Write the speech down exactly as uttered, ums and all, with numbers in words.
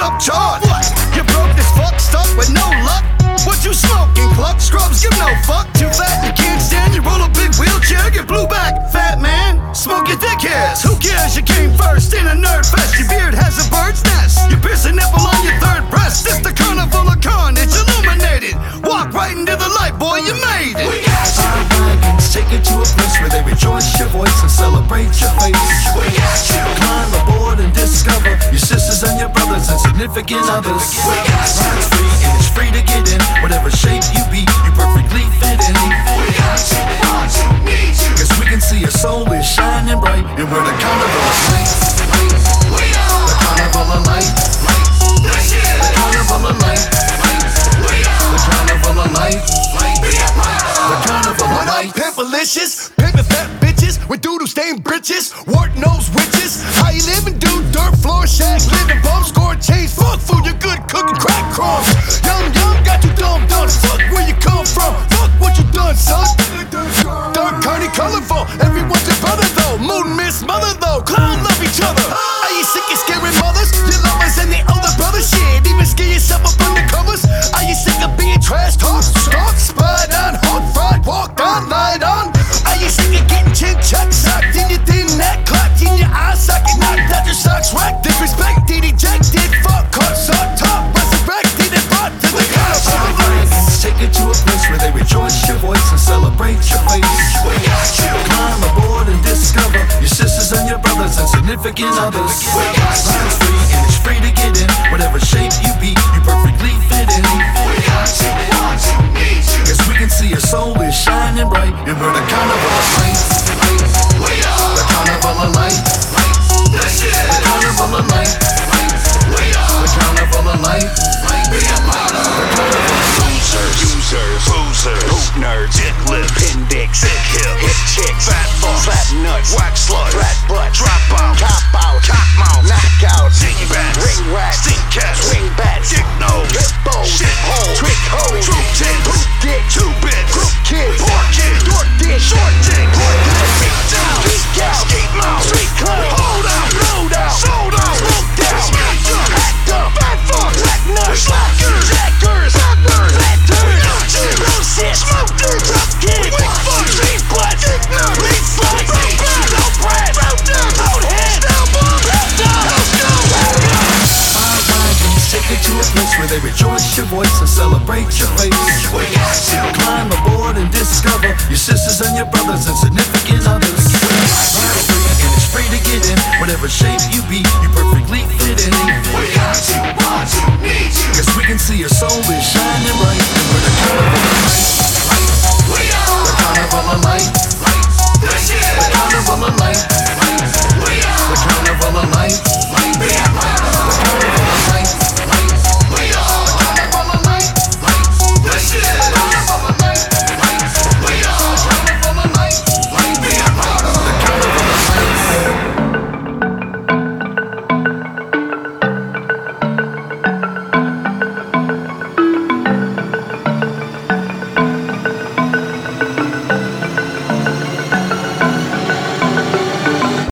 up chart. What? You broke this fuck, stuck with no luck. What you smoking, cluck? Scrubs give no fuck. Too fat, you can't stand. You roll a big wheelchair, get blue back. Fat man, smoke your dick hairs. Who cares? You came first in a nerd fest. Your beard has a bird's nest. You pierce a nipple on your third breast. It's the carnival of carnage, illuminated. Walk right into the light, boy, you made it. We got you. Our wagons take you to a place where they rejoice your voice and celebrate your face. We got you. Climb aboard and discover your sisters and your brothers and significant others. We got you. Ride's free and it's free to get in. Whatever shape you be, you perfectly fit in. We got you, want you, need you. Cause we can see your soul is shining bright, and we're the carnival of light. We are the carnival of light. The carnival of light. We are the carnival of light. The carnival of light. Pimpalicious, pimpin' fat bitches with doodle stained britches, wart nose witches. How you living, dude? Dirt floor shack, living bum, score change, fuck food, you good cooking crack crumbs. Young, young, got you dumb, done. Fuck where you come from, fuck what you done, son. Dark, carny, colorful, everyone's your brother though. Moon, miss, mother though, clown love each other. Are you sick of scaring mothers, your lovers and the older brothers? Shit, even scare yourself up under covers. Are you sick of being trash talked, stalked, spied on, hot fried, walked on, lied on? Are you sick of getting chin chucked, socked in your thin neck, clocked in your eye socket, knocked out your socks, racked, disrespected, ejected, fuck, caught, sucked, top, resurrected, and brought to the carnival. Take you to a place where they rejoice your voice and celebrate your face. We got you. Climb aboard and discover your sisters and your brothers and significant others. We got you. Ride's free and it's free to get in. Whatever shape you be, you perfectly fit in. We got you, want you, need you. Cause we can see your soul is shining bright, and we're the carnival of light. We are the carnival of light. The carnival of light. We are the carnival of light. We are the carnival of light. Users, losers, hoop nerds, dick lips, appendix, sick hip, hip chicks, fat fucks, flat nuts, wax slugs, flat butts, drop out, cop out, cop mouth, knockouts, ziggy bats, ring rats, stink cats, ring bats, dick nose, hippos, shit holes, trick hoes, troop tits, poop dick, two bits, group kids, poor kids, dork dick, short dick, boy lips, big down, geek out, skate mouth, street club, hold out, blowed out, sold out, smoked out, smacked up, hacked up, fat fuck, black nuts, slackers, jackers, hoppers, bullshit, smoke dirt, drop kids, big fuck, street blood, dick nut, leaf slugs, broke bread, no bread, broke down, old head, down bomb, left down, let's go, our wagons take you to a place where they rejoice your voice and celebrate your face. We got you. Climb aboard and discover your sisters and your brothers and significant others. Ride's free and it's free to get in. Whatever shape you be, you perfectly fit in. We got you, want you, need you. Cause we can see your soul is